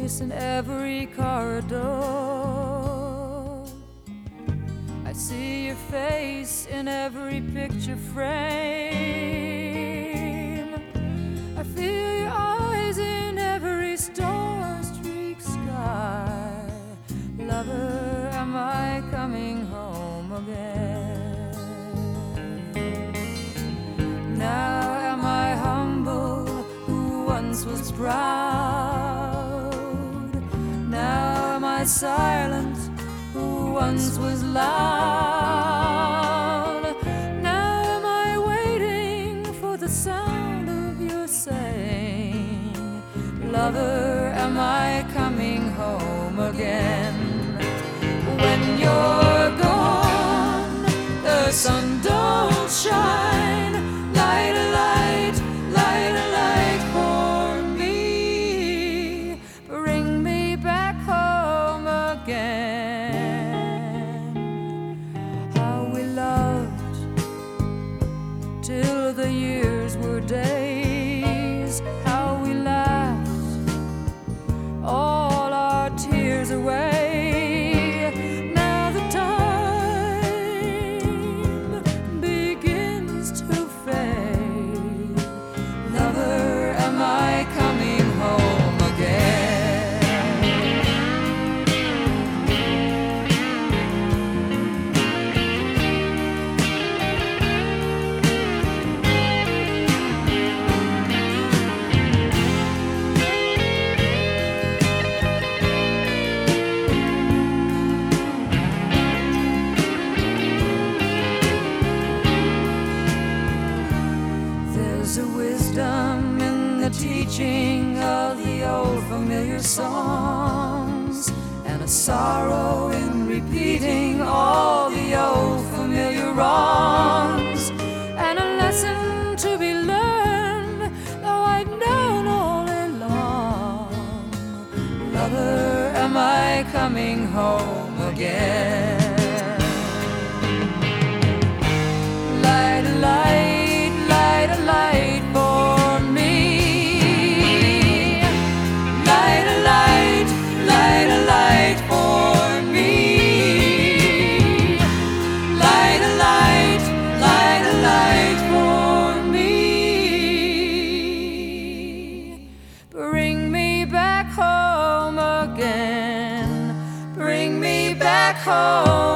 voice in every corridor. I see your face in every picture frame. I feel your eyes in every star-streaked sky. Lover, am I coming home again? Now am I humble, who once was proud? Now am I silent, who once was loud? Now am I waiting for the sound of your saying, lover, am I coming home again? When you're gone, the sun don't shine. Light a light, light a light for me. Bring me back home again. How we loved till the years were days. How we laughed all our tears away. There's a wisdom in the teaching of the old familiar songs, and a sorrow in repeating all the old familiar wrongs, and a lesson to be learned, though I've known all along. Lover, am I coming home again? Light a light, light a light for me. Light a light, light a light for me. Light a light, light a light for me. Bring me back home again. Bring me back home.